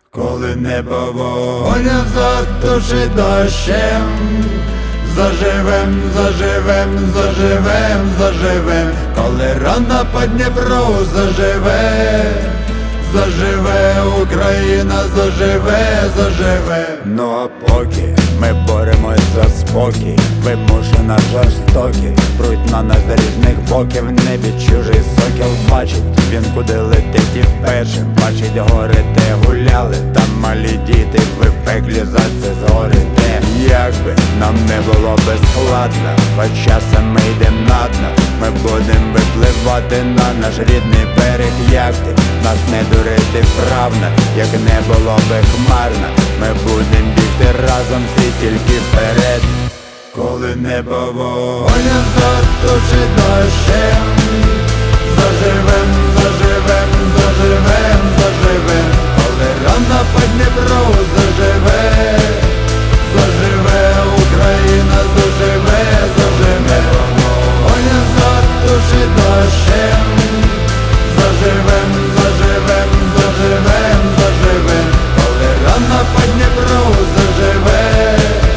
Коли небо вогонь затушить дощем, заживем, заживем, заживем, заживем, коли рана по Дніпру заживе, заживе Україна, заживе, заживе. Ну а поки ми боремось за спокій, вимушена жорстокість, пруть на нас з різних боків. В небі чужий сокіл бачить, він куди летить і вперше бачить гори, де гуляли, там малі діти, ви в пеклі за це згорите. Якби нам не було безскладно, хоч часом ми йдем на дно, ми будем випливати на наш рідний берег. Як ти нас не дурити вправно, як не було би хмарно, ми будем бігти разом всі тільки вперед. Коли небо вогонь затушить дощем, заживем, заживем, заживем, заживем, коли рана по Дніпру заживе, заживе Україна, заживе, заживе. Вогонь затушить дощем, заживем, заживем, заживем, заживем, коли рана по Дніпру заживе,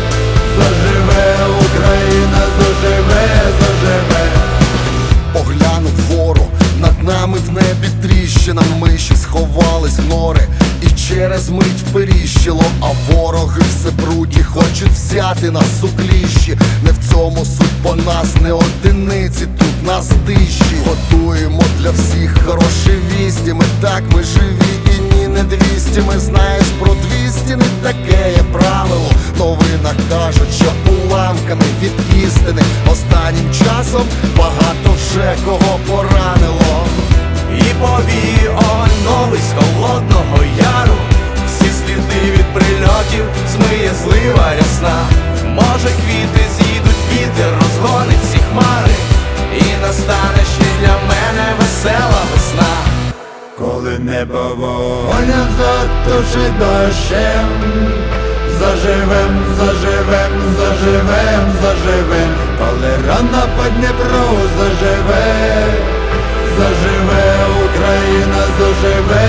заживе Україна, заживе, заживе. Поглянув вгору, над нами в небі тріщина, ми ще сховались в нори, і через мить періщило, а вороги все бруді, хочуть взяти нас у кліщі. Не в цьому суть, бо нас не одиниці, тут нас тисячі. Готуємо для всіх хороші вісті, ми так, ми живі і ні не 200. Ми знаєш про 200, не таке є правило. Новина кажуть, що уламками від істини останнім часом багато вже кого поранило. І повіє огонь новий з Холодного Яру, всі сліди від прильотів змиє злива рясна. Може квіти з'їдуть, вітер розгонить всі хмари, і настане ще для мене весела весна. Коли небо вогонь затушить дощем, заживем, заживем, заживем, заживем, коли рана по Дніпру заживе, заживе Україна, заживе,